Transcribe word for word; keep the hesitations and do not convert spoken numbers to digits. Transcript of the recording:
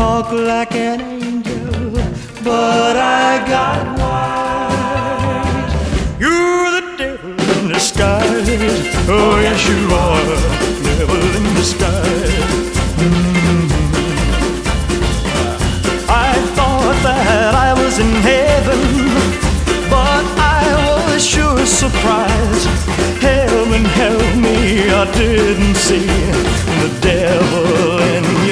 talk like an angel, but I got wise. You're the devil in disguise. Oh yes you are, devil in disguise. Mm-hmm. I thought that I was in heaven, but I was sure surprised. Heaven help me, I didn't see the devil